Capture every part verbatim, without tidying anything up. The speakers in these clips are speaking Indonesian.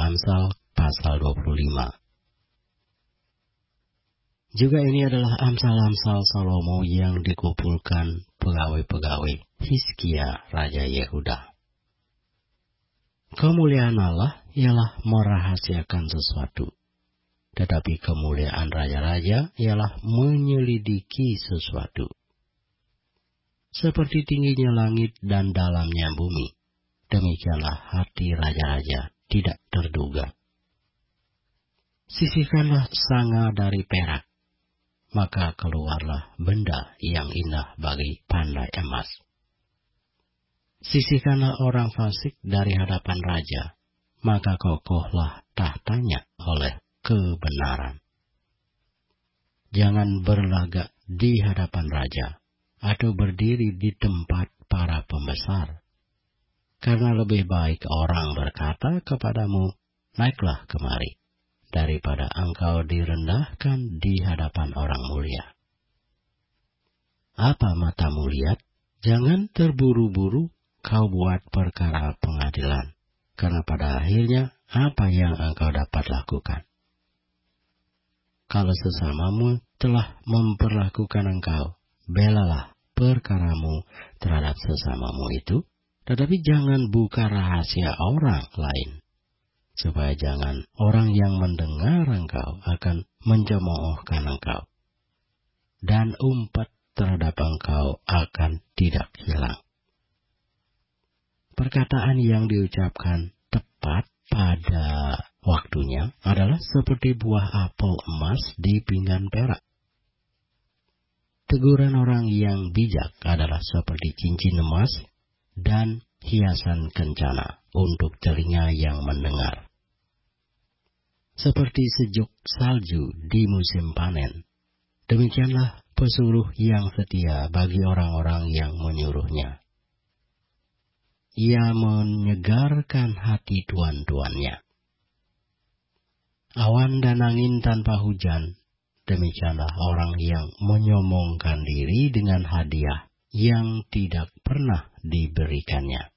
Amsal pasal dua puluh lima. Juga ini adalah Amsal-Amsal Salomo yang dikumpulkan pegawai-pegawai Hizkia Raja Yehuda. Kemuliaan Allah ialah merahasiakan sesuatu, tetapi kemuliaan raja-raja ialah menyelidiki sesuatu. Seperti tingginya langit dan dalamnya bumi, demikianlah hati raja-raja tidak terduga. Sisihkanlah sanga dari perak, maka keluarlah benda yang indah bagi pandai emas. Sisihkanlah orang fasik dari hadapan raja, maka kokohlah tahtanya oleh kebenaran. Jangan berlagak di hadapan raja, atau berdiri di tempat para pembesar. Karena lebih baik orang berkata kepadamu, naiklah kemari, daripada engkau direndahkan di hadapan orang mulia. Apa matamu lihat? Jangan terburu-buru kau buat perkara pengadilan, karena pada akhirnya apa yang engkau dapat lakukan? Kalau sesamamu telah memperlakukan engkau, belalah perkaramu terhadap sesamamu itu, tetapi jangan buka rahasia orang lain, supaya jangan orang yang mendengar engkau akan mencemoohkan engkau, dan umpat terhadap engkau akan tidak hilang. Perkataan yang diucapkan tepat pada waktunya adalah seperti buah apel emas di pinggan perak. Teguran orang yang bijak adalah seperti cincin emas dan hiasan kencana untuk telinga yang mendengar. Seperti sejuk salju di musim panen, demikianlah pesuruh yang setia bagi orang-orang yang menyuruhnya. Ia menyegarkan hati tuan-tuannya. Awan dan angin tanpa hujan, demikianlah orang yang menyombongkan diri dengan hadiah yang tidak pernah diberikannya.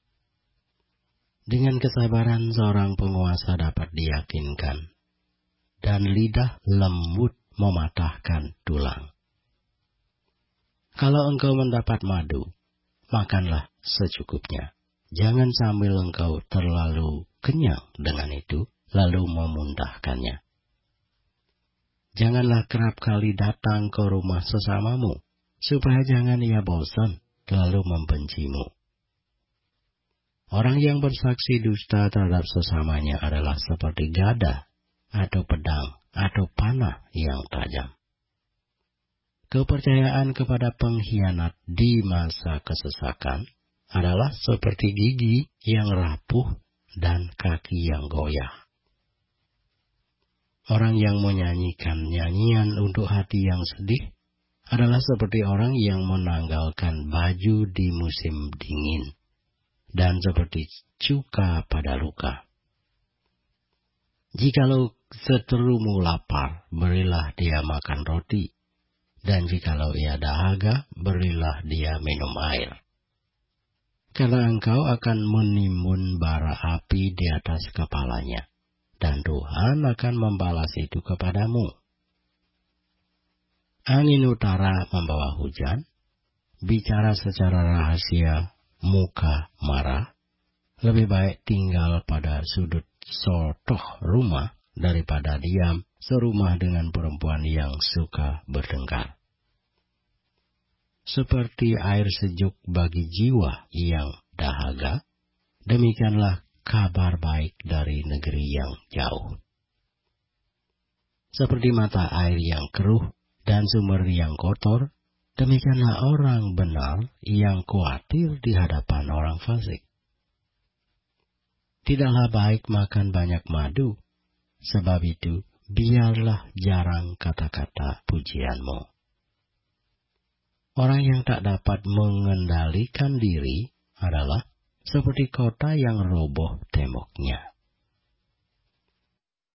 Dengan kesabaran seorang penguasa dapat diyakinkan, dan lidah lembut mematahkan tulang. Kalau engkau mendapat madu, makanlah secukupnya. Jangan sambil engkau terlalu kenyang dengan itu, lalu memuntahkannya. Janganlah kerap kali datang ke rumah sesamamu, supaya jangan ia bosan lalu membencimu. Orang yang bersaksi dusta terhadap sesamanya adalah seperti gada atau pedang atau panah yang tajam. Kepercayaan kepada pengkhianat di masa kesesakan adalah seperti gigi yang rapuh dan kaki yang goyah. Orang yang menyanyikan nyanyian untuk hati yang sedih adalah seperti orang yang menanggalkan baju di musim dingin, dan seperti cuka pada luka. Jikalau seterumu lapar, berilah dia makan roti, dan jikalau ia dahaga, berilah dia minum air. Karena engkau akan menimbun bara api di atas kepalanya, dan Tuhan akan membalas itu kepadamu. Angin utara membawa hujan, bicara secara rahasia, muka marah, lebih baik tinggal pada sudut sotoh rumah daripada diam serumah dengan perempuan yang suka bertengkar. Seperti air sejuk bagi jiwa yang dahaga, demikianlah kabar baik dari negeri yang jauh. Seperti mata air yang keruh dan sumber yang kotor, demikianlah orang benar yang khawatir di hadapan orang fasik. Tidaklah baik makan banyak madu, sebab itu biarlah jarang kata-kata pujianmu. Orang yang tak dapat mengendalikan diri adalah seperti kota yang roboh temboknya.